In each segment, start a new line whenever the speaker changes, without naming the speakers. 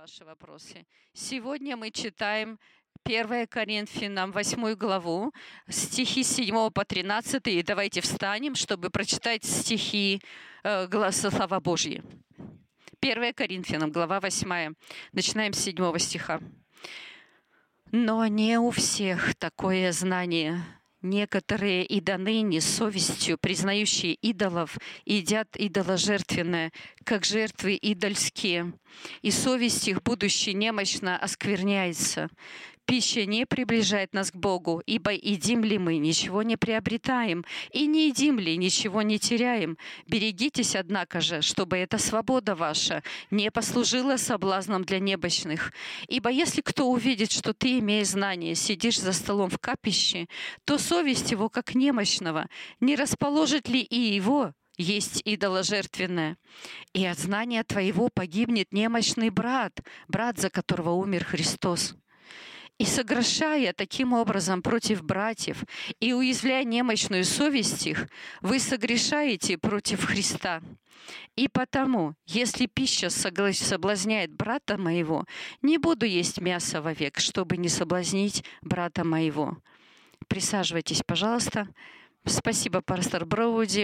ваши вопросы. Сегодня мы читаем 1 Коринфянам 8 главу, стихи с 7 по 13. И давайте встанем, чтобы прочитать стихи, слова Божьи. 1 Коринфянам, глава 8. Начинаем с 7 стиха. «Но не у всех такое знание. Некоторые и до ныне совестью, признающие идолов, едят идоложертвенное, как жертвы идольские, и совесть их, будучи немощна, оскверняется. Пища не приближает нас к Богу, ибо едим ли мы, ничего не приобретаем, и не едим ли, ничего не теряем. Берегитесь, однако же, чтобы эта свобода ваша не послужила соблазном для немощных. Ибо если кто увидит, что ты, имея знание, сидишь за столом в капище, то совесть его, как немощного, не расположит ли и его есть идоложертвенное? И от знания твоего погибнет немощный брат, за которого умер Христос. И согрешая таким образом против братьев и уязвляя немощную совесть их, вы согрешаете против Христа. И потому, если пища соблазняет брата моего, не буду есть мясо вовек, чтобы не соблазнить брата моего». Присаживайтесь, пожалуйста. Спасибо, пастор Броуди.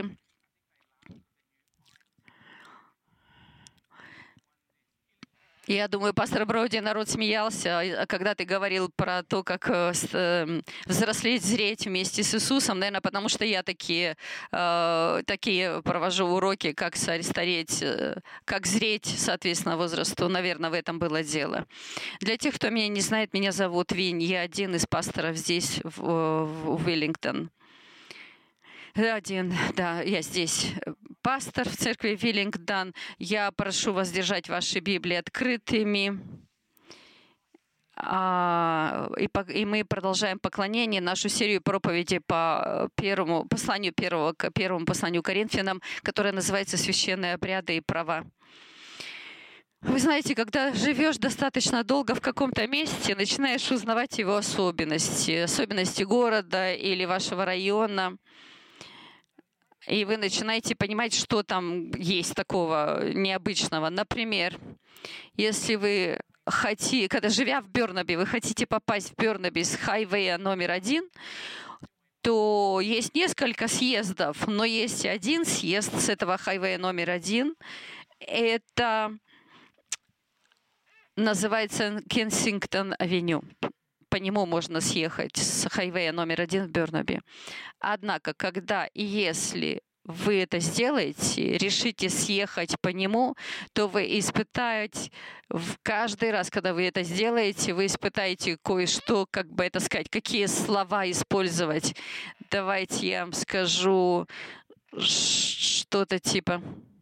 Я думаю, пастор Броуди, народ смеялся, когда ты говорил про то, как взрослеть, зреть вместе с Иисусом, наверное, потому что я такие провожу уроки, как стареть, как зреть, соответственно, возрасту. Наверное, в этом было дело. Для тех, кто меня не знает, меня зовут Винь, я один из пасторов здесь, в Уиллингтон. Я здесь пастор в церкви Уиллингтон. Я прошу вас держать ваши Библии открытыми. И мы продолжаем поклонение, нашу серию проповедей по первому посланию Коринфянам, которая называется «Священные обряды и права». Вы знаете, когда живешь достаточно долго в каком-то месте, начинаешь узнавать его особенности города или вашего района. И вы начинаете понимать, что там есть такого необычного. Например, если вы когда живя в Бернаби, вы хотите попасть в Бернаби с хайвея номер 1, то есть несколько съездов, но есть один съезд с этого хайвея номер 1. Это называется Кенсингтон-авеню. По нему можно съехать с хайвея номер 1 в Бернаби. Однако, если вы это сделаете, решите съехать по нему, то вы испытаете, каждый раз, когда вы это сделаете, вы испытаете кое-что, какие слова использовать. Давайте я вам скажу что-то типа...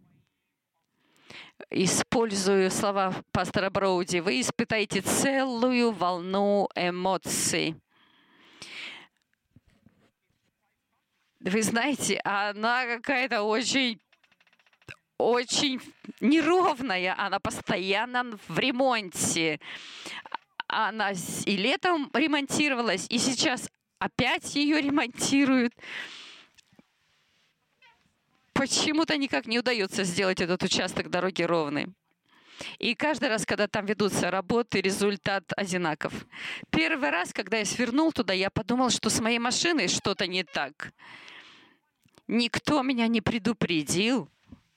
Использую слова пастора Броуди. Вы испытаете целую волну эмоций. Вы знаете, она какая-то очень неровная. Она постоянно в ремонте. Она и летом ремонтировалась, и сейчас опять ее ремонтируют. Почему-то никак не удается сделать этот участок дороги ровный. И каждый раз, когда там ведутся работы, результат одинаков. Первый раз, когда я свернул туда, я подумал, что с моей машиной что-то не так. Никто меня не предупредил,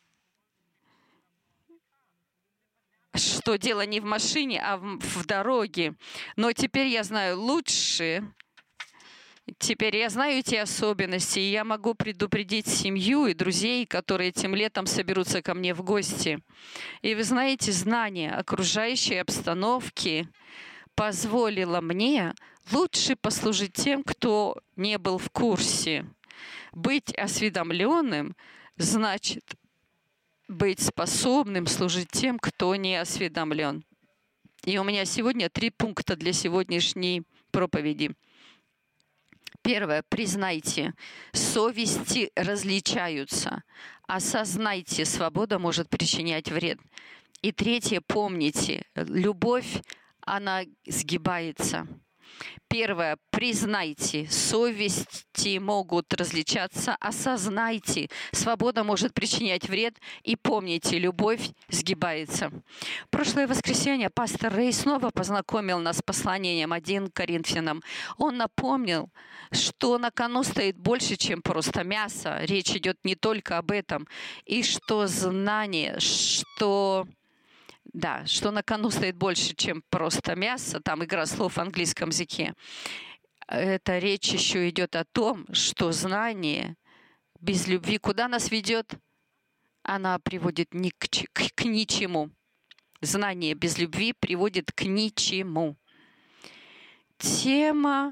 что дело не в машине, а в дороге. Но теперь я знаю лучше. Теперь я знаю эти особенности, и я могу предупредить семью и друзей, которые этим летом соберутся ко мне в гости. И вы знаете, знание окружающей обстановки позволило мне лучше послужить тем, кто не был в курсе. Быть осведомленным значит быть способным служить тем, кто не осведомлен. И у меня сегодня 3 пункта для сегодняшней проповеди. Первое. Признайте, совести различаются. Осознайте, свобода может причинять вред. И третье. Помните, любовь, она сгибается. Первое. Признайте. Совести могут различаться. Осознайте. Свобода может причинять вред. И помните, любовь сгибается. В прошлое воскресенье пастор Рэй снова познакомил нас с посланием 1 Коринфянам. Он напомнил, что на кону стоит больше, чем просто мясо. Речь идет не только об этом. И что знание, что на кону стоит больше, чем просто мясо. Там игра слов в английском языке. Эта речь еще идет о том, что знание без любви куда нас ведет? Она приводит к ничему. Знание без любви приводит к ничему. Тема,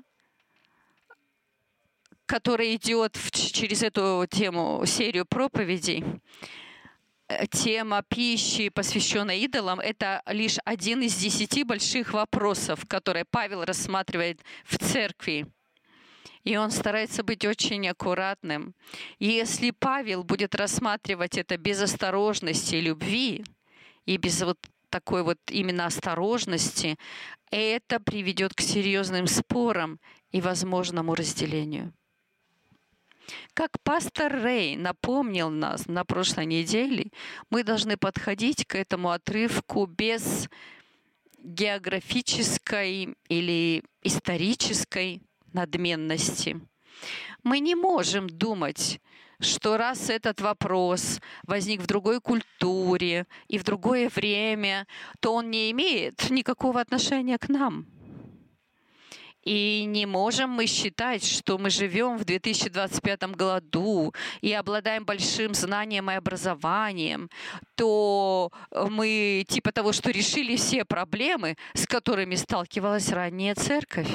которая идет через эту серию проповедей, тема пищи, посвященная идолам, это лишь один из 10 больших вопросов, которые Павел рассматривает в церкви. И он старается быть очень аккуратным. И если Павел будет рассматривать это без осторожности и любви, и без вот такой вот именно осторожности, это приведет к серьезным спорам и возможному разделению. Как пастор Рэй напомнил нас на прошлой неделе, мы должны подходить к этому отрывку без географической или исторической надменности. Мы не можем думать, что раз этот вопрос возник в другой культуре и в другое время, то он не имеет никакого отношения к нам. И не можем мы считать, что мы живем в 2025 году и обладаем большим знанием и образованием, то мы типа того, что решили все проблемы, с которыми сталкивалась ранняя церковь.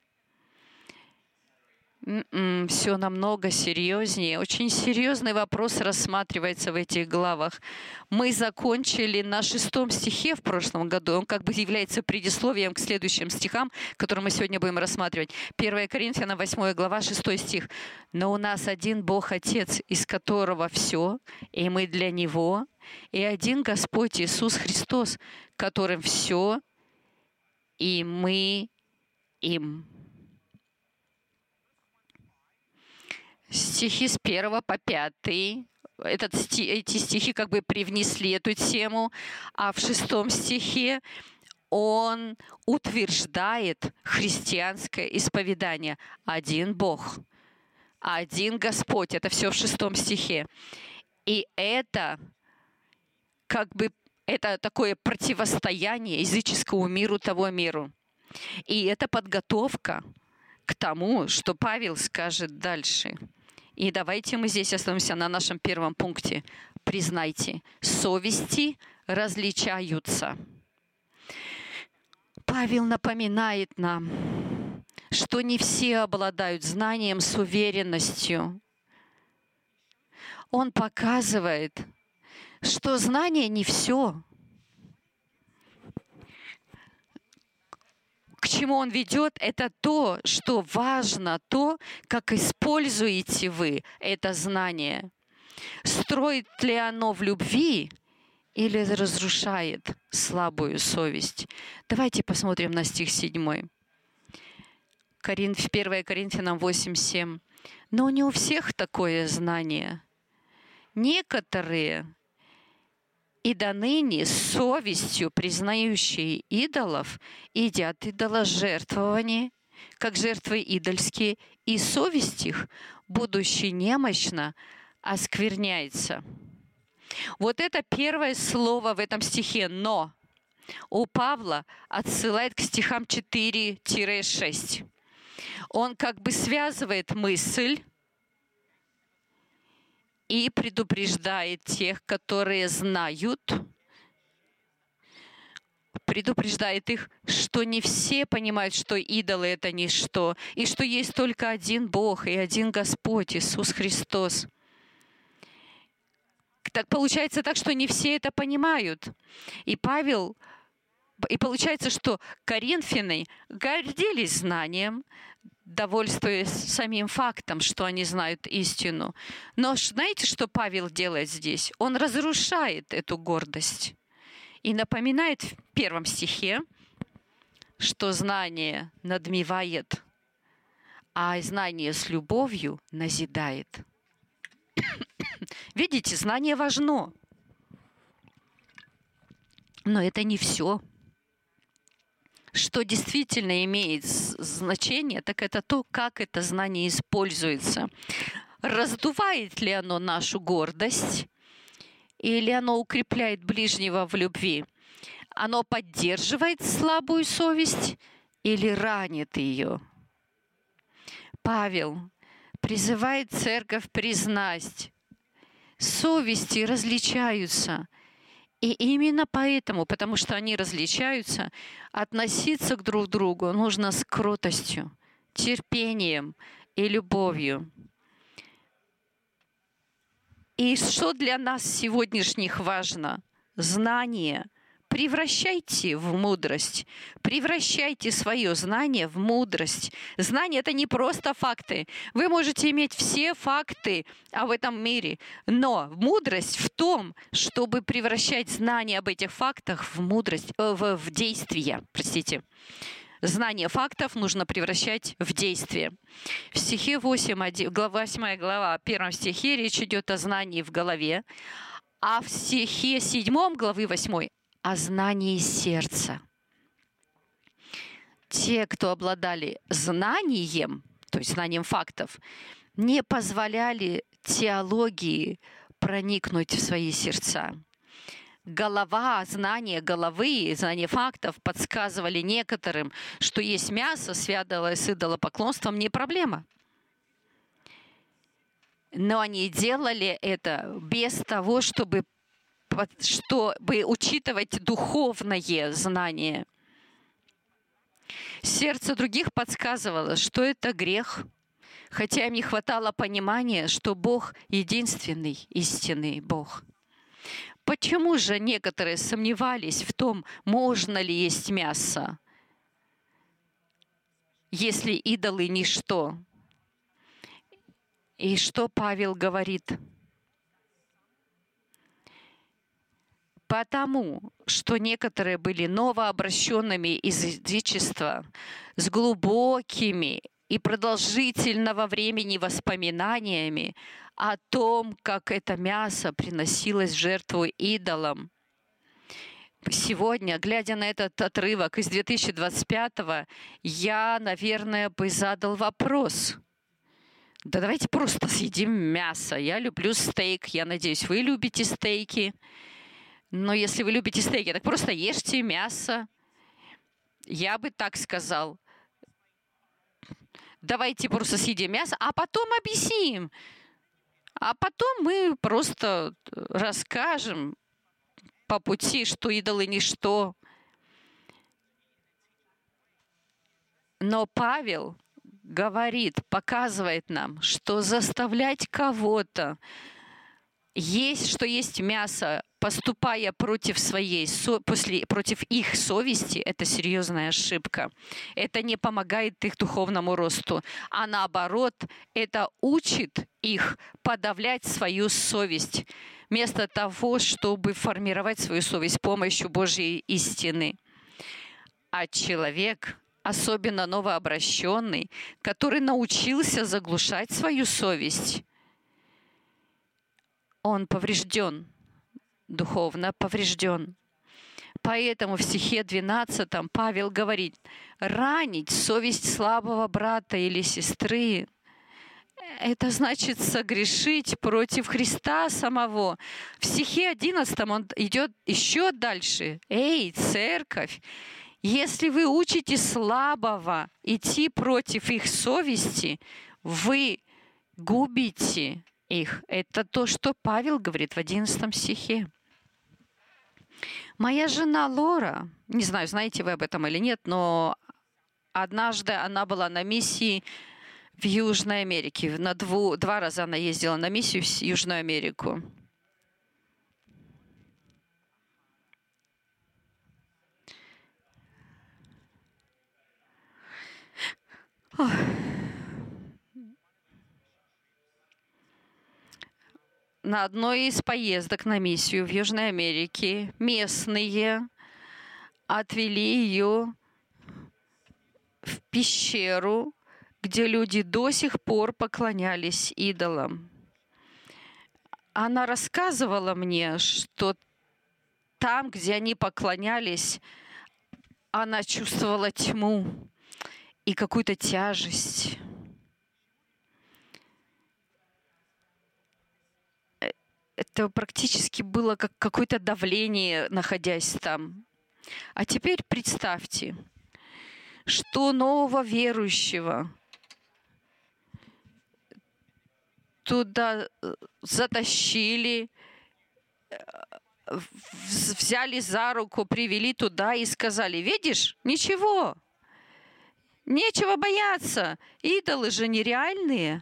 Все намного серьезнее. Очень серьезный вопрос рассматривается в этих главах. Мы закончили на 6 стихе в прошлом году. Он как бы является предисловием к следующим стихам, которые мы сегодня будем рассматривать. 1 Коринфянам 8 глава, 6 стих. «Но у нас один Бог Отец, из которого все, и мы для Него, и один Господь Иисус Христос, которым все, и мы им». Стихи с 1 по 5. Эти стихи как бы привнесли эту тему, а в 6 стихе он утверждает христианское исповедание. Один Бог, один Господь. Это все в 6 стихе. И это как бы это такое противостояние языческому миру того миру. И это подготовка к тому, что Павел скажет дальше. И давайте мы здесь остановимся на нашем первом пункте. Признайте, совести различаются. Павел напоминает нам, что не все обладают знанием с уверенностью. Он показывает, что знание не все. К чему он ведет, это то, что важно, то, как используете вы это знание. Строит ли оно в любви или разрушает слабую совесть? Давайте посмотрим на стих 7. 1 Коринфянам 8:7. Но не у всех такое знание. Некоторые и до ныне совестью признающие идолов едят идоложертвование, как жертвы идольские, и совесть их, будучи немощна, оскверняется. Вот это первое слово в этом стихе «но» у Павла отсылает к стихам 4-6. Он как бы связывает мысль и предупреждает тех, которые знают, предупреждает их, что не все понимают, что идолы — это ничто, и что есть только один Бог и один Господь, Иисус Христос. Так получается так, что не все это понимают. И получается, что коринфяне гордились знанием, довольствуясь самим фактом, что они знают истину. Но знаете, что Павел делает здесь? Он разрушает эту гордость и напоминает в 1 стихе, что знание надмевает, а знание с любовью назидает. Видите, знание важно. Но это не все. Что действительно имеет значение, так это то, как это знание используется. Раздувает ли оно нашу гордость, или оно укрепляет ближнего в любви? Оно поддерживает слабую совесть или ранит ее? Павел призывает церковь признать, совести различаются. И именно поэтому, потому что они различаются, относиться к друг другу нужно с кротостью, терпением и любовью. И что для нас сегодняшних важно? Знание. Превращайте в мудрость. Превращайте свое знание в мудрость. Знание — это не просто факты. Вы можете иметь все факты в этом мире, но мудрость в том, чтобы превращать знание об этих фактах в мудрость, в действие. Простите. Знание фактов нужно превращать в действие. В стихе 8 глава, 1 стихе речь идет о знании в голове, а в стихе 7 главы 8 о знании сердца. Те, кто обладали знанием, то есть знанием фактов, не позволяли теологии проникнуть в свои сердца. Знание головы, знание фактов подсказывали некоторым, что есть мясо, связанное с идолопоклонством, не проблема. Но они делали это без того, чтобы учитывать духовное знание. Сердце других подсказывало, что это грех, хотя им не хватало понимания, что Бог — единственный истинный Бог. Почему же некоторые сомневались в том, можно ли есть мясо, если идолы — ничто? И что Павел говорит? Потому что некоторые были новообращенными из язычества, с глубокими и продолжительного времени воспоминаниями о том, как это мясо приносилось в жертву идолам. Сегодня, глядя на этот отрывок из 2025-го, я, наверное, бы задал вопрос. Да давайте просто съедим мясо. Я люблю стейк. Я надеюсь, вы любите стейки. Но если вы любите стейки, так просто ешьте мясо. Я бы так сказал. Давайте просто съедим мясо, а потом объясним. А потом мы просто расскажем по пути, что идолы — ничто. Но Павел говорит, показывает нам, что заставлять кого-то есть, что есть мясо, поступая против против их совести, это серьезная ошибка. Это не помогает их духовному росту, а наоборот, это учит их подавлять свою совесть, вместо того, чтобы формировать свою совесть с помощью Божьей истины. А человек, особенно новообращенный, который научился заглушать свою совесть, он поврежден, духовно поврежден. Поэтому в стихе 12 Павел говорит: ранить совесть слабого брата или сестры — это значит согрешить против Христа самого. В стихе 11 он идет еще дальше. Эй, церковь, если вы учите слабого идти против их совести, вы губите их. Это то, что Павел говорит в 11 стихе. Моя жена Лора, не знаю, знаете вы об этом или нет, но однажды она была на миссии в Южной Америке. Два раза она ездила на миссию в Южную Америку. На одной из поездок на миссию в Южной Америке местные отвели ее в пещеру, где люди до сих пор поклонялись идолам. Она рассказывала мне, что там, где они поклонялись, она чувствовала тьму и какую-то тяжесть. Это практически было как какое-то давление, находясь там. А теперь представьте, что нового верующего туда затащили, взяли за руку, привели туда и сказали: видишь, ничего, нечего бояться, идолы же нереальные.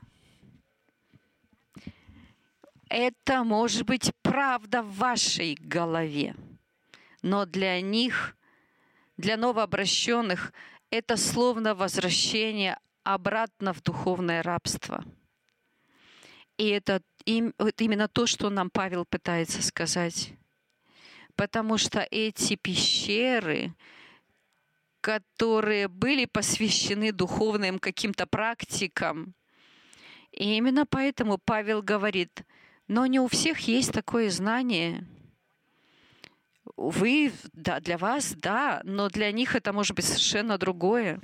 Это может быть правда в вашей голове, но для них, для новообращенных, это словно возвращение обратно в духовное рабство. И это именно то, что нам Павел пытается сказать. Потому что эти пещеры, которые были посвящены духовным каким-то практикам, и именно поэтому Павел говорит: но не у всех есть такое знание. Вы, да, для вас, да, но для них это может быть совершенно другое.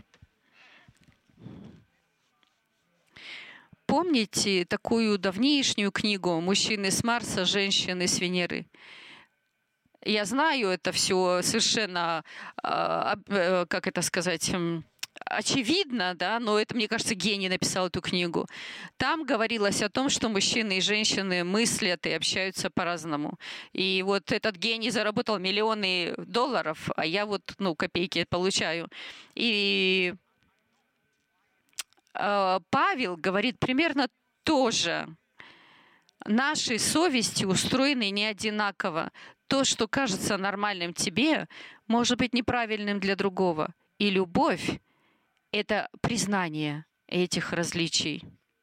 Помните такую давнишнюю книгу «Мужчины с Марса, женщины с Венеры»? Я знаю, это все совершенно, как это сказать, очевидно, да, но это, мне кажется, гений написал эту книгу. Там говорилось о том, что мужчины и женщины мыслят и общаются по-разному. И вот этот гений заработал миллионы долларов, а я вот, копейки получаю. И Павел говорит примерно то же. Наши совести устроены не одинаково. То, что кажется нормальным тебе, может быть неправильным для другого. И любовь — это признание этих различий.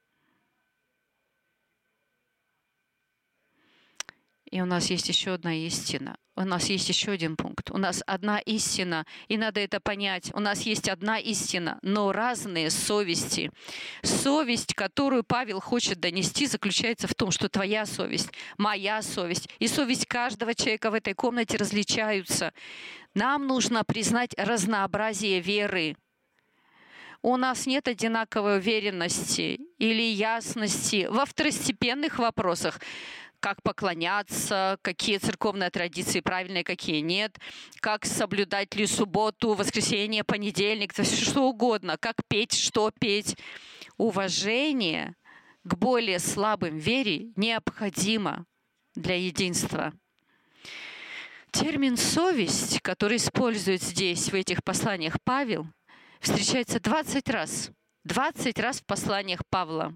И у нас есть еще одна истина. У нас есть еще один пункт. У нас одна истина, и надо это понять. У нас есть одна истина, но разные совести. Совесть, которую Павел хочет донести, заключается в том, что твоя совесть, моя совесть и совесть каждого человека в этой комнате различаются. Нам нужно признать разнообразие веры. У нас нет одинаковой уверенности или ясности во второстепенных вопросах. Как поклоняться, какие церковные традиции правильные, какие нет, как соблюдать ли субботу, воскресенье, понедельник, то есть что угодно, как петь, что петь. Уважение к более слабым вере необходимо для единства. Термин «совесть», который использует здесь, в этих посланиях Павел, встречается 20 раз. 20 раз в посланиях Павла.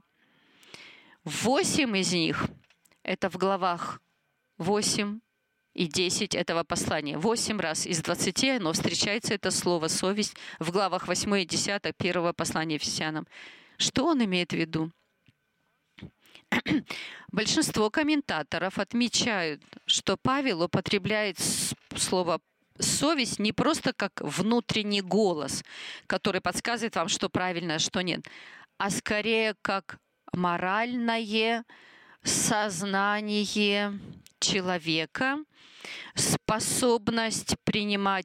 8 из них — это в главах 8 и 10 этого послания. 8 раз из 20, но встречается это слово «совесть» в главах 8 и 10 первого послания Ефесянам. Что он имеет в виду? Большинство комментаторов отмечают, что Павел употребляет слово «совесть» не просто как внутренний голос, который подсказывает вам, что правильно, а что нет, а скорее как моральное сознание человека, способность применять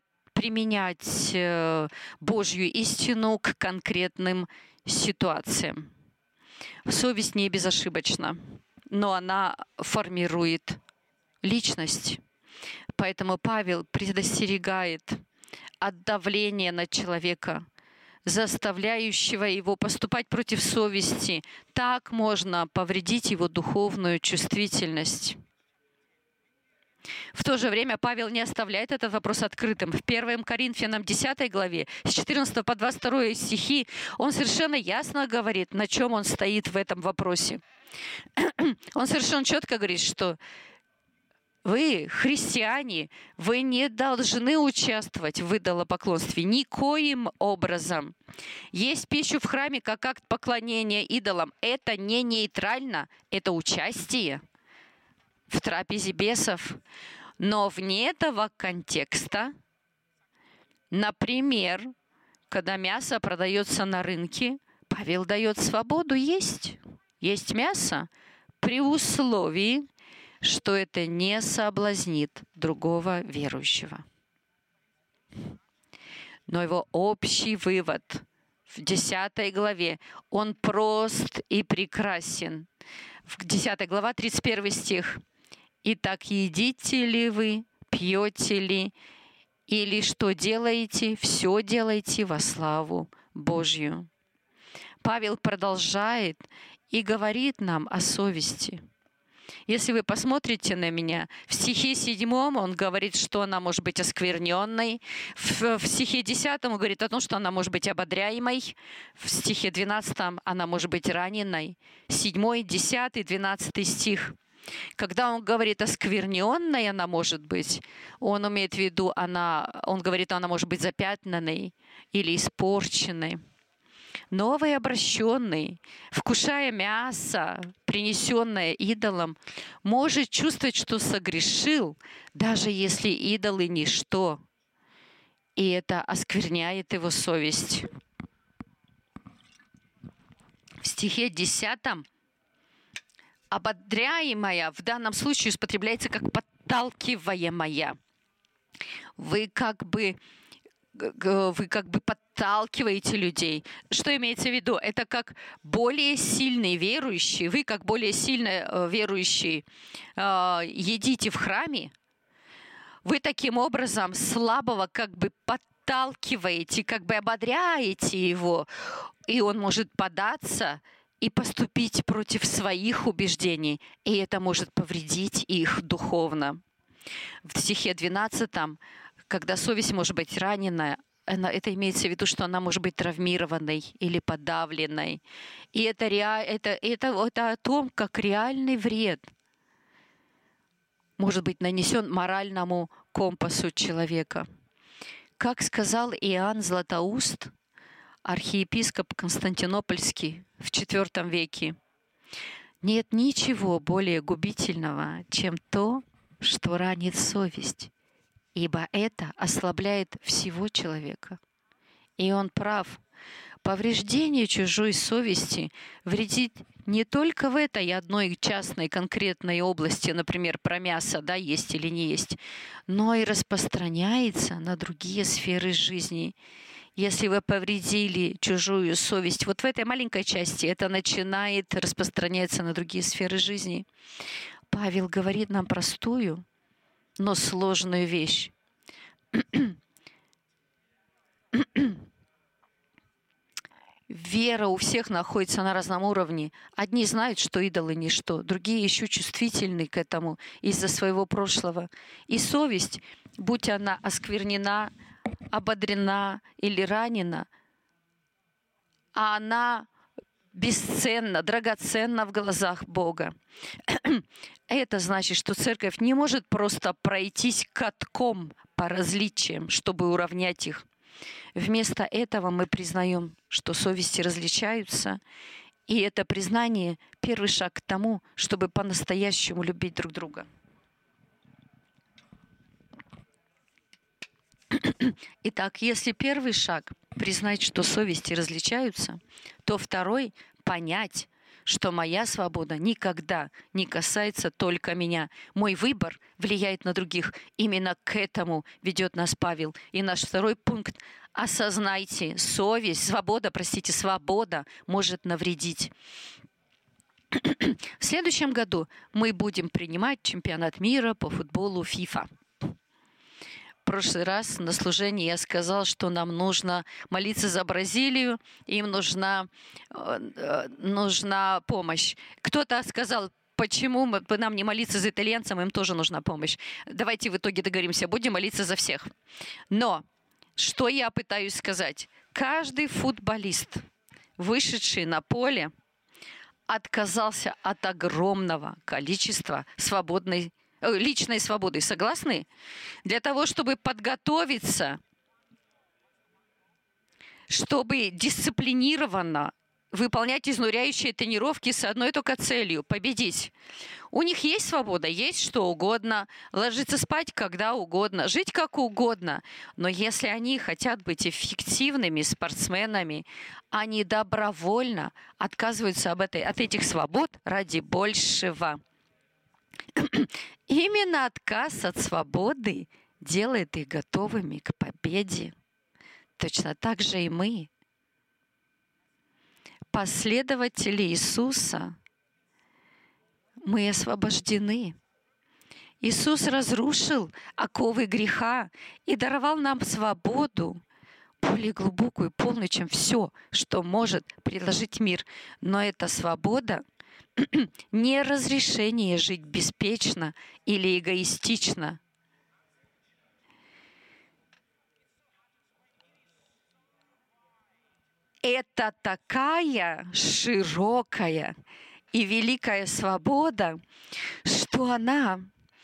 Божью истину к конкретным ситуациям. Совесть не безошибочна, но она формирует личность. Поэтому Павел предостерегает от давления на человека, заставляющего его поступать против совести. Так можно повредить его духовную чувствительность. В то же время Павел не оставляет этот вопрос открытым. В 1 Коринфянам 10 главе, с 14 по 22 стихи, он совершенно ясно говорит, на чем он стоит в этом вопросе. Он совершенно четко говорит, что вы, христиане, вы не должны участвовать в идолопоклонстве никоим образом. Есть пищу в храме как акт поклонения идолам. Это не нейтрально, это участие в трапезе бесов. Но вне этого контекста, например, когда мясо продается на рынке, Павел дает свободу есть мясо при условии, что это не соблазнит другого верующего. Но его общий вывод в 10 главе, он прост и прекрасен. В 10 глава, 31 стих. «Итак, едите ли вы, пьете ли, или что делаете, все делайте во славу Божью». Павел продолжает и говорит нам о совести. Если вы посмотрите на меня, в стихе 7 он говорит, что она может быть оскверненной. В стихе 10 он говорит о том, что она может быть ободряемой. В стихе 12 она может быть раненой. 7, 10, 12 стих. Когда он говорит оскверненной, она может быть, он имеет в виду, он говорит, она может быть запятнанной или испорченной. Новый обращенный, вкушая мясо, принесенное идолом, может чувствовать, что согрешил, даже если идолы ничто. И это оскверняет его совесть. В стихе 10 ободряемая в данном случае употребляется как подталкиваемая. Вы как бы подталкиваете людей. Что имеется в виду? Это как более сильный верующий. Вы, как более сильный верующий, едите в храме. Вы таким образом слабого как бы подталкиваете, как бы ободряете его. И он может податься и поступить против своих убеждений. И это может повредить их духовно. В стихе 12 когда совесть может быть ранена, это имеется в виду, что она может быть травмированной или подавленной. И это о том, как реальный вред может быть нанесен моральному компасу человека. Как сказал Иоанн Златоуст, архиепископ Константинопольский в IV веке, нет ничего более губительного, чем то, что ранит совесть, ибо это ослабляет всего человека. И он прав. Повреждение чужой совести вредит не только в этой одной частной конкретной области, например, про мясо, да, есть или не есть, но и распространяется на другие сферы жизни. Если вы повредили чужую совесть, вот в этой маленькой части это начинает распространяться на другие сферы жизни. Павел говорит нам простую, но сложную вещь. Вера у всех находится на разном уровне. Одни знают, что идолы ничто, другие еще чувствительны к этому из-за своего прошлого. И совесть, будь она осквернена, ободрена или ранена, она бесценна, драгоценна в глазах Бога. Это значит, что церковь не может просто пройтись катком по различиям, чтобы уравнять их. Вместо этого мы признаем, что совести различаются, и это признание — первый шаг к тому, чтобы по-настоящему любить друг друга. Итак, если первый шаг — признать, что совести различаются, то второй — понять, что моя свобода никогда не касается только меня. Мой выбор влияет на других. Именно к этому ведет нас Павел. И наш второй пункт — осознайте, свобода может навредить. В следующем году мы будем принимать чемпионат мира по футболу FIFA. В прошлый раз на служении я сказал, что нам нужно молиться за Бразилию, им нужна помощь. Кто-то сказал, почему бы нам не молиться за итальянцев, им тоже нужна помощь. Давайте в итоге договоримся, будем молиться за всех. Но что я пытаюсь сказать? Каждый футболист, вышедший на поле, отказался от огромного количества личной свободы. Согласны? Для того, чтобы подготовиться, чтобы дисциплинированно выполнять изнуряющие тренировки с одной только целью – победить. У них есть свобода, есть что угодно, ложиться спать когда угодно, жить как угодно. Но если они хотят быть эффективными спортсменами, они добровольно отказываются от этих свобод ради большего. Именно отказ от свободы делает их готовыми к победе. Точно так же и мы. Последователи Иисуса, мы освобождены. Иисус разрушил оковы греха и даровал нам свободу, более глубокую и полную, чем все, что может предложить мир. Но эта свобода не разрешение жить беспечно или эгоистично. Это такая широкая и великая свобода, что она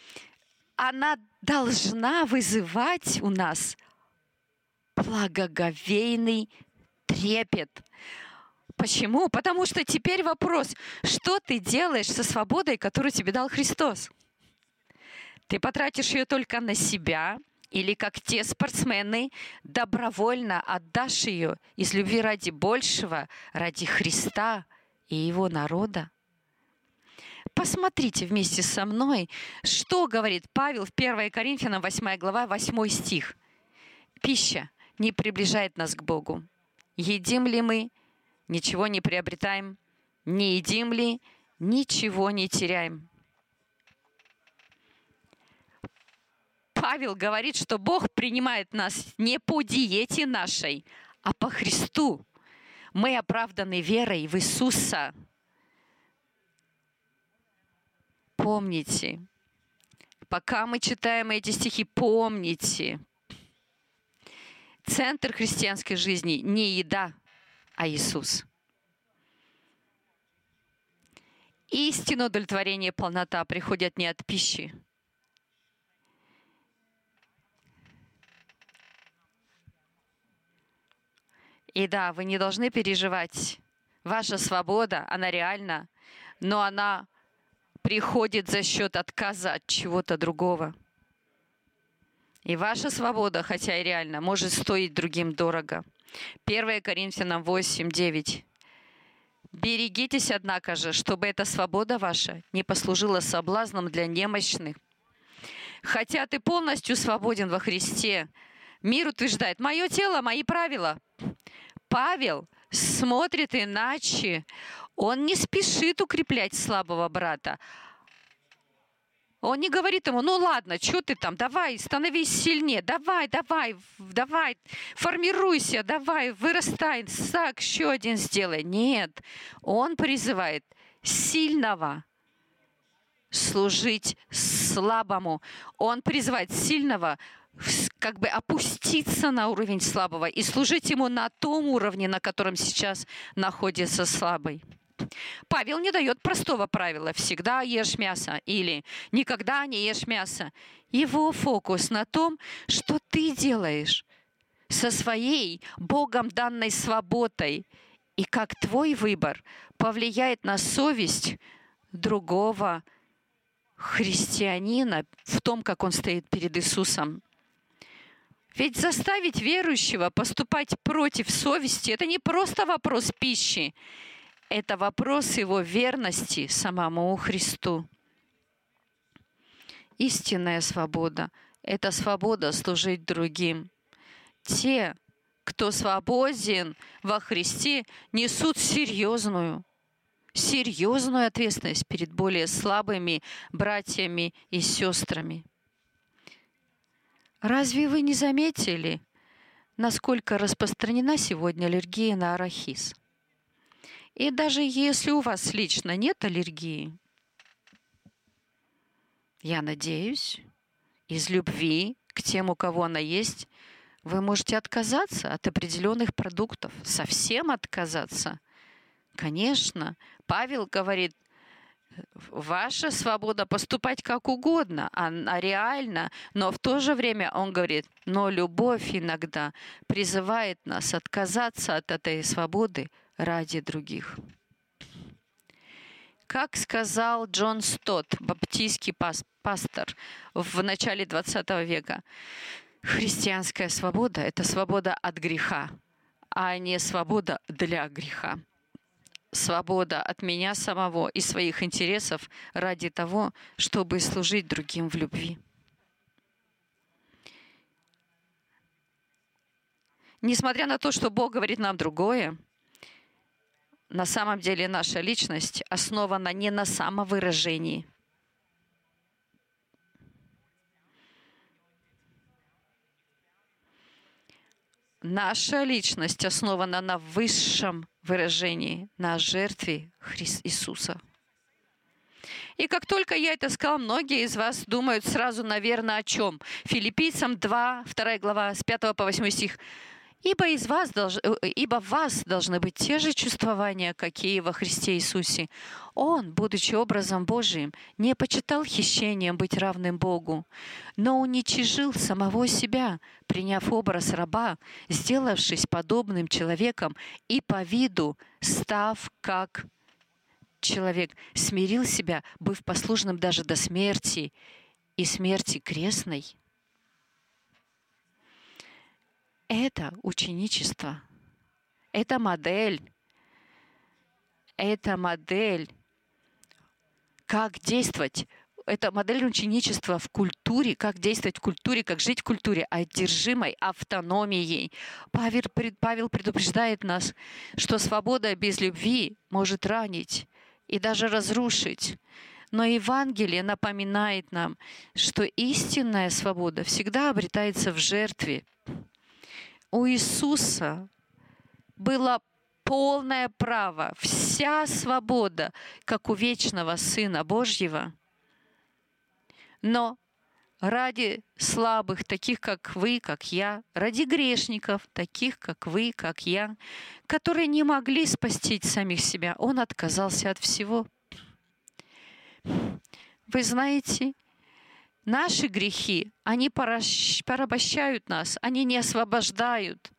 должна вызывать у нас благоговейный трепет. Почему? Потому что теперь вопрос, что ты делаешь со свободой, которую тебе дал Христос? Ты потратишь ее только на себя, или как те спортсмены, добровольно отдашь ее из любви ради большего, ради Христа и Его народа? Посмотрите вместе со мной, что говорит Павел в 1 Коринфянам 8 глава, 8 стих. Пища не приближает нас к Богу. Едим ли мы, ничего не приобретаем, не едим ли, ничего не теряем. Павел говорит, что Бог принимает нас не по диете нашей, а по Христу. Мы оправданы верой в Иисуса. Помните, пока мы читаем эти стихи, помните, центр христианской жизни не еда, а Иисус. Истинное удовлетворение и полнота приходят не от пищи. И да, вы не должны переживать. Ваша свобода, она реальна, но она приходит за счет отказа от чего-то другого. И ваша свобода, хотя и реальна, может стоить другим дорого. 1 Коринфянам 8:9. «Берегитесь, однако же, чтобы эта свобода ваша не послужила соблазном для немощных. Хотя ты полностью свободен во Христе, мир утверждает: мое тело, мои правила». Павел смотрит иначе. Он не спешит укреплять слабого брата. Он не говорит ему: ну ладно, что ты там, давай, становись сильнее, давай, формируйся, давай, вырастай, шаг еще один сделай. Нет, он призывает сильного служить слабому. Он призывает сильного как бы опуститься на уровень слабого и служить ему на том уровне, на котором сейчас находится слабый. Павел не дает простого правила: всегда ешь мясо или никогда не ешь мясо. Его фокус на том, что ты делаешь со своей Богом данной свободой и как твой выбор повлияет на совесть другого христианина в том, как он стоит перед Иисусом. Ведь заставить верующего поступать против совести – это не просто вопрос пищи, это вопрос его верности самому Христу. Истинная свобода – это свобода служить другим. Те, кто свободен во Христе, несут серьезную ответственность перед более слабыми братьями и сестрами. Разве вы не заметили, насколько распространена сегодня аллергия на арахис? И даже если у вас лично нет аллергии, я надеюсь, из любви к тем, у кого она есть, вы можете отказаться от определенных продуктов, совсем отказаться. Конечно, Павел говорит: Ваша свобода поступать как угодно, она реальна, но в то же время он говорит, но любовь иногда призывает нас отказаться от этой свободы ради других. Как сказал Джон Стотт, баптистский пастор в начале 20 века, христианская свобода — это свобода от греха, а не свобода для греха. Свобода от меня самого и своих интересов ради того, чтобы служить другим в любви. Несмотря на то, что Бог говорит нам другое, на самом деле наша личность основана не на самовыражении. Наша личность основана на высшем выражении, на жертве Иисуса. И как только я это сказала, многие из вас думают сразу, наверное, о чем? Филиппийцам 2, 2 глава, с 5 по 8 стих. «Ибо в вас должны быть те же чувствования, какие во Христе Иисусе. Он, будучи образом Божиим, не почитал хищением быть равным Богу, но уничижил самого себя, приняв образ раба, сделавшись подобным человеком и по виду став как человек, смирил себя, быв послушным даже до смерти и смерти крестной». Это ученичество, это модель, как действовать. Это модель ученичества в культуре, как действовать в культуре, как жить в культуре, одержимой автономией. Павел предупреждает нас, что свобода без любви может ранить и даже разрушить. Но Евангелие напоминает нам, что истинная свобода всегда обретается в жертве. У Иисуса было полное право, вся свобода, как у вечного Сына Божьего. Но ради слабых, таких как вы, как я, ради грешников, таких как вы, как я, которые не могли спасти самих себя, Он отказался от всего. Вы знаете, наши грехи, они порабощают нас, они не освобождают.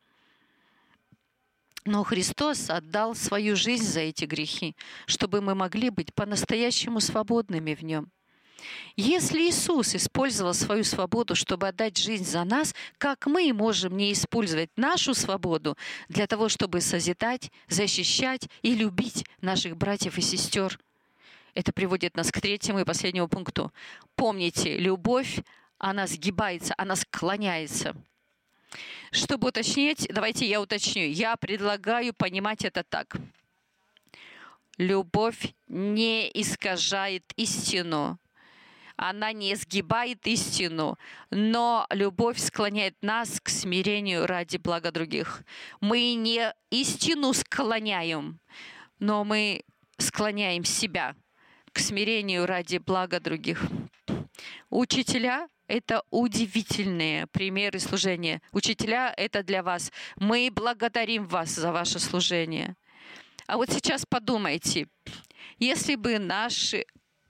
Но Христос отдал свою жизнь за эти грехи, чтобы мы могли быть по-настоящему свободными в Нем. Если Иисус использовал свою свободу, чтобы отдать жизнь за нас, как мы можем не использовать нашу свободу для того, чтобы созидать, защищать и любить наших братьев и сестер? Это приводит нас к третьему и последнему пункту. Помните, любовь, она сгибается, она склоняется. Чтобы уточнить, давайте я уточню. Я предлагаю понимать это так. Любовь не искажает истину. Она не сгибает истину, но любовь склоняет нас к смирению ради блага других. Мы не истину склоняем, но мы склоняем себя к смирению ради блага других. Учителя — это удивительные примеры служения. Учителя — это для вас. Мы благодарим вас за ваше служение. А вот сейчас подумайте, если бы наши...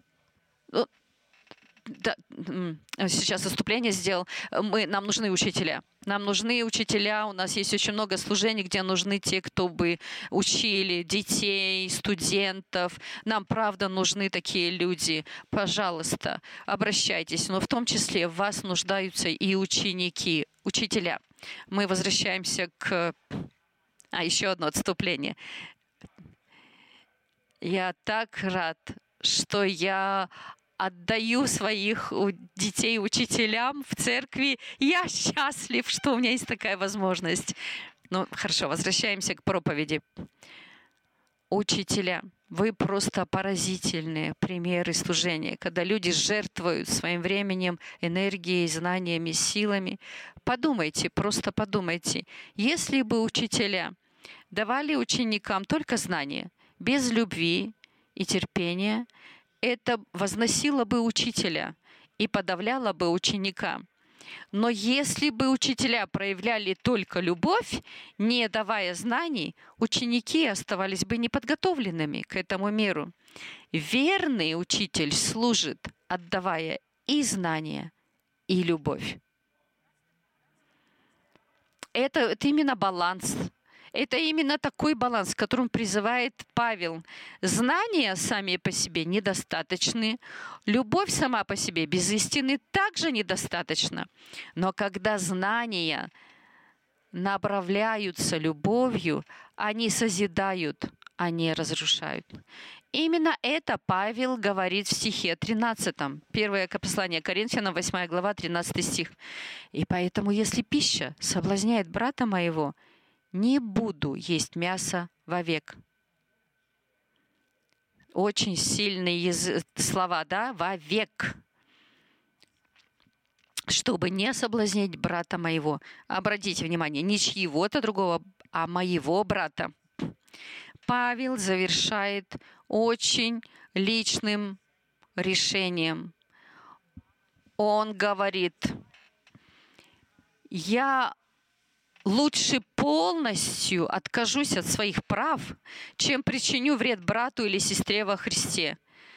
Да, сейчас отступление сделал. Нам нужны учителя. Нам нужны учителя. У нас есть очень много служений, где нужны те, кто бы учили детей, студентов. Нам, правда, нужны такие люди. Пожалуйста, обращайтесь. Но в том числе в вас нуждаются и ученики, учителя. Мы возвращаемся к... еще одно отступление. Я так рад, что я отдаю своих детей учителям в церкви. Я счастлив, что у меня есть такая возможность. Ну, хорошо, возвращаемся к проповеди. Учителя, вы просто поразительные примеры служения, когда люди жертвуют своим временем, энергией, знаниями, силами. Подумайте, просто подумайте, если бы учителя давали ученикам только знания, без любви и терпения, это возносило бы учителя и подавляло бы ученика. Но если бы учителя проявляли только любовь, не давая знаний, ученики оставались бы неподготовленными к этому миру. Верный учитель служит, отдавая и знания, и любовь. Это именно баланс. Это именно такой баланс, к которому призывает Павел. Знания сами по себе недостаточны. Любовь сама по себе без истины также недостаточна. Но когда знания направляются любовью, они созидают, а не разрушают. Именно это Павел говорит в стихе 13. Первое послание Коринфянам, 8 глава, 13 стих. «И поэтому, если пища соблазняет брата моего, не буду есть мясо вовек». Очень сильные слова, да? Вовек. «Чтобы не соблазнить брата моего». Обратите внимание, не чьего-то другого, а моего брата. Павел завершает очень личным решением. Он говорит: «Я лучше полностью откажусь от своих прав, чем причиню вред брату или сестре во Христе».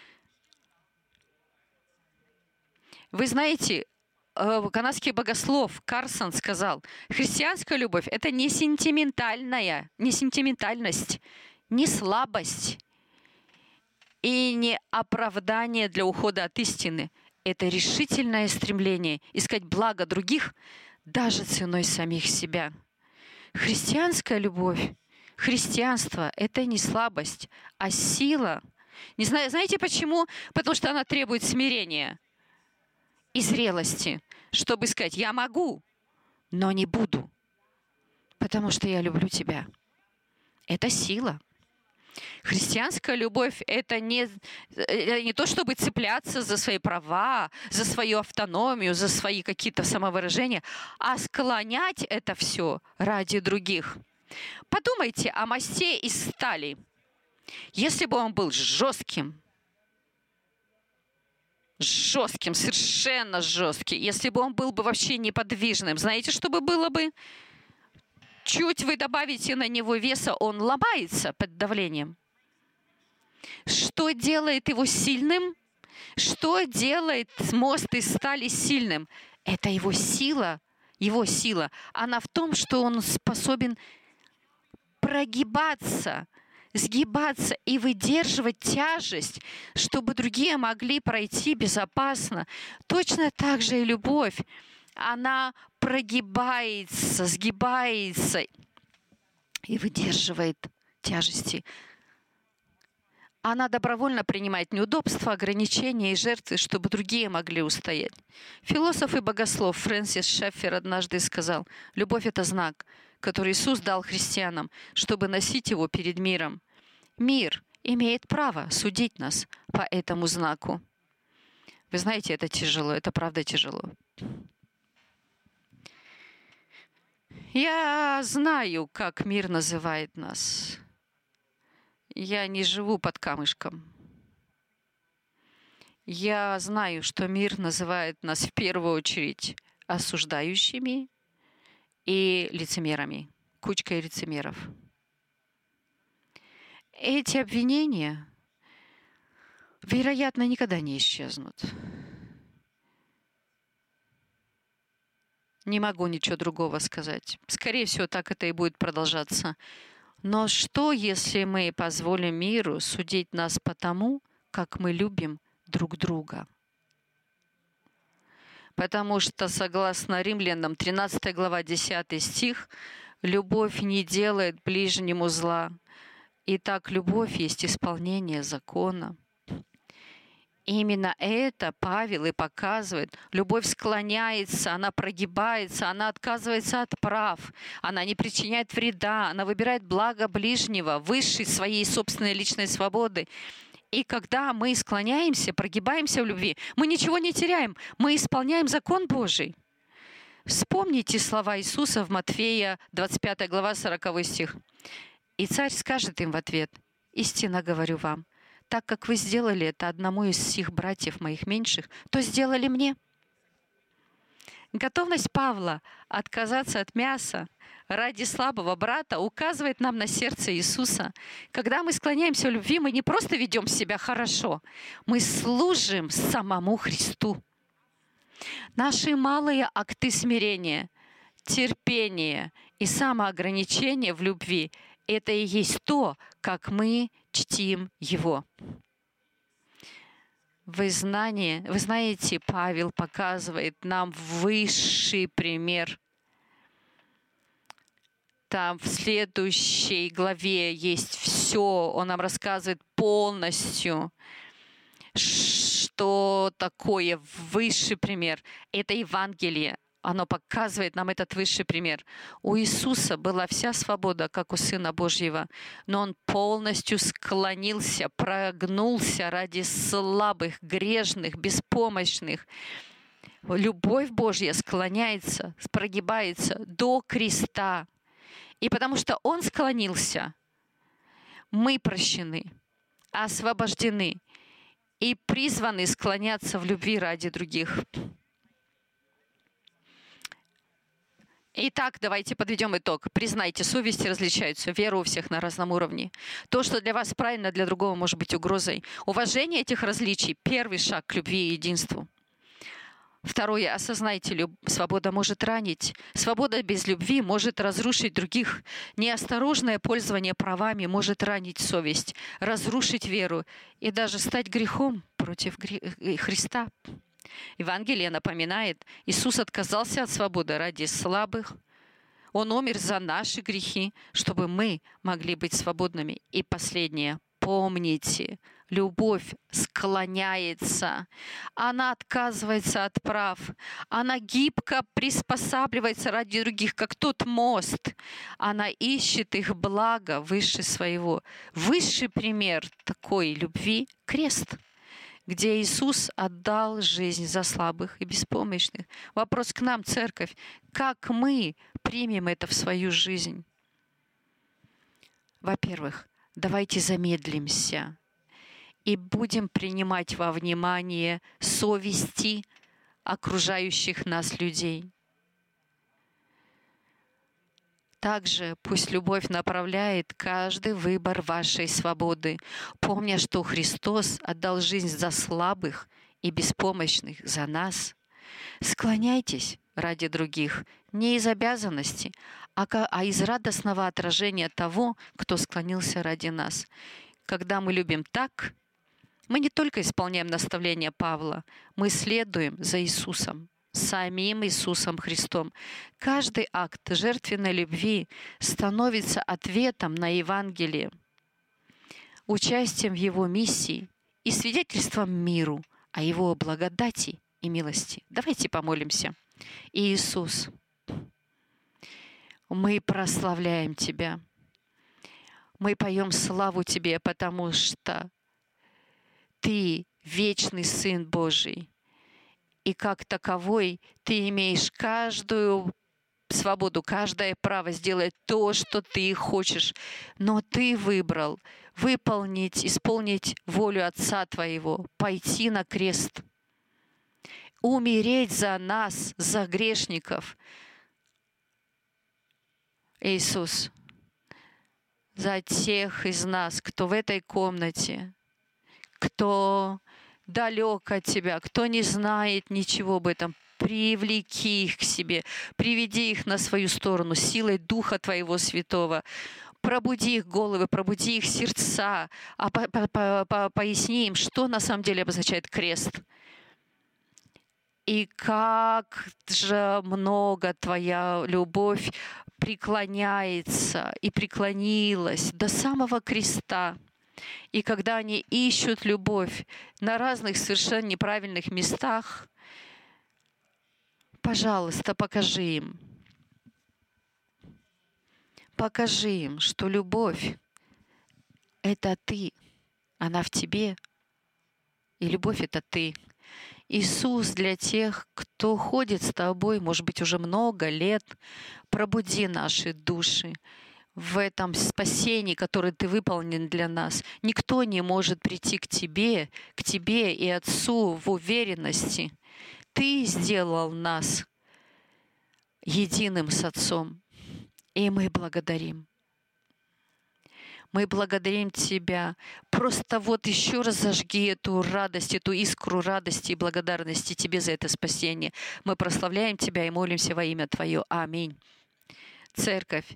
Вы знаете, канадский богослов Карсон сказал: христианская любовь — это не сентиментальность, не слабость и не оправдание для ухода от истины. Это решительное стремление искать благо других даже ценой самих себя. Христианская любовь, христианство — это не слабость, а сила. Не знаю, знаете почему? Потому что она требует смирения и зрелости, чтобы сказать: я могу, но не буду, потому что я люблю тебя. Это сила. Христианская любовь — это не то, чтобы цепляться за свои права, за свою автономию, за свои какие-то самовыражения, а склонять это все ради других. Подумайте о мосте из стали. Если бы он был жестким, совершенно жесткий, если бы он был бы вообще неподвижным, знаете, что бы было бы? Чуть вы добавите на него веса, он ломается под давлением. Что делает его сильным? Что делает мост из стали сильным? Это его сила. Его сила. Она в том, что он способен прогибаться, сгибаться и выдерживать тяжесть, чтобы другие могли пройти безопасно. Точно так же и любовь. Она прогибается, сгибается и выдерживает тяжести. Она добровольно принимает неудобства, ограничения и жертвы, чтобы другие могли устоять. Философ и богослов Фрэнсис Шеффер однажды сказал: «Любовь — это знак, который Иисус дал христианам, чтобы носить его перед миром. Мир имеет право судить нас по этому знаку». Вы знаете, это тяжело, это правда тяжело. Я знаю, как мир называет нас. Я не живу под камышком. Я знаю, что мир называет нас в первую очередь осуждающими и лицемерами, кучкой лицемеров. Эти обвинения, вероятно, никогда не исчезнут. Не могу ничего другого сказать. Скорее всего, так это и будет продолжаться. Но что, если мы позволим миру судить нас по тому, как мы любим друг друга? Потому что, согласно Римлянам, 13 глава, 10 стих, «Любовь не делает ближнему зла. Итак, любовь есть исполнение закона». Именно это Павел и показывает. Любовь склоняется, она прогибается, она отказывается от прав, она не причиняет вреда, она выбирает благо ближнего выше своей собственной личной свободы. И когда мы склоняемся, прогибаемся в любви, мы ничего не теряем, мы исполняем закон Божий. Вспомните слова Иисуса в Матфея 25 глава 40 стих. «И царь скажет им в ответ: истинно говорю вам, так как вы сделали это одному из сих братьев моих меньших, то сделали мне». Готовность Павла отказаться от мяса ради слабого брата указывает нам на сердце Иисуса. Когда мы склоняемся в любви, мы не просто ведем себя хорошо, мы служим самому Христу. Наши малые акты смирения, терпения и самоограничения в любви — это и есть то, как мы чтим Его. Вы знаете, Павел показывает нам высший пример. Там в следующей главе есть все. Он нам рассказывает полностью, что такое высший пример. Это Евангелие. Оно показывает нам этот высший пример. У Иисуса была вся свобода, как у Сына Божьего, но Он полностью склонился, прогнулся ради слабых, грешных, беспомощных. Любовь Божья склоняется, прогибается до креста. И потому что Он склонился, мы прощены, освобождены и призваны склоняться в любви ради других. Итак, давайте подведем итог. Признайте, совести различаются, вера у всех на разном уровне. То, что для вас правильно, для другого может быть угрозой. Уважение этих различий — первый шаг к любви и единству. Второе. Осознайте, свобода может ранить. Свобода без любви может разрушить других. Неосторожное пользование правами может ранить совесть, разрушить веру и даже стать грехом против Христа. Евангелие напоминает, Иисус отказался от свободы ради слабых. Он умер за наши грехи, чтобы мы могли быть свободными. И последнее. Помните, любовь склоняется. Она отказывается от прав. Она гибко приспосабливается ради других, как тот мост. Она ищет их благо выше своего. Высший пример такой любви — крест, где Иисус отдал жизнь за слабых и беспомощных. Вопрос к нам, церковь: как мы примем это в свою жизнь? Во-первых, давайте замедлимся и будем принимать во внимание совести окружающих нас людей. Также пусть любовь направляет каждый выбор вашей свободы, помня, что Христос отдал жизнь за слабых и беспомощных, за нас. Склоняйтесь ради других не из обязанности, а из радостного отражения того, кто склонился ради нас. Когда мы любим так, мы не только исполняем наставления Павла, мы следуем за Иисусом, самим Иисусом Христом. Каждый акт жертвенной любви становится ответом на Евангелие, участием в Его миссии и свидетельством миру о Его благодати и милости. Давайте помолимся. Иисус, мы прославляем Тебя. Мы поем славу Тебе, потому что Ты вечный Сын Божий. И как таковой Ты имеешь каждую свободу, каждое право сделать то, что Ты хочешь. Но Ты выбрал исполнить волю Отца Твоего, пойти на крест, умереть за нас, за грешников. Иисус, за тех из нас, кто в этой комнате, кто далек от Тебя, кто не знает ничего об этом, привлеки их к себе, приведи их на свою сторону силой Духа Твоего Святого. Пробуди их головы, пробуди их сердца, поясни им, что на самом деле обозначает крест. И как же много Твоя любовь преклоняется и преклонилась до самого креста. И когда они ищут любовь на разных совершенно неправильных местах, пожалуйста, покажи им. Покажи им, что любовь — это Ты, она в Тебе, и любовь — это Ты. Иисус, для тех, кто ходит с Тобой, может быть, уже много лет, пробуди наши души в этом спасении, которое Ты выполнен для нас. Никто не может прийти к Тебе и Отцу в уверенности. Ты сделал нас единым с Отцом. И мы благодарим. Мы благодарим Тебя. Просто вот еще раз зажги эту радость, эту искру радости и благодарности Тебе за это спасение. Мы прославляем Тебя и молимся во имя Твое. Аминь. Церковь,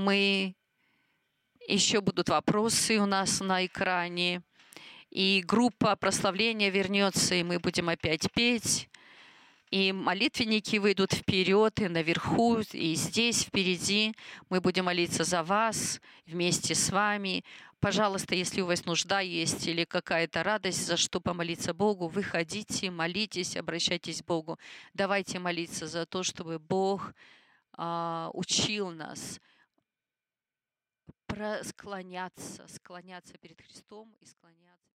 еще будут вопросы у нас на экране. И группа прославления вернется, и мы будем опять петь. И молитвенники выйдут вперед, и наверху, и здесь впереди. Мы будем молиться за вас, вместе с вами. Пожалуйста, если у вас нужда есть или какая-то радость, за что помолиться Богу, выходите, молитесь, обращайтесь к Богу. Давайте молиться за то, чтобы Бог учил нас склоняться перед Христом и склоняться.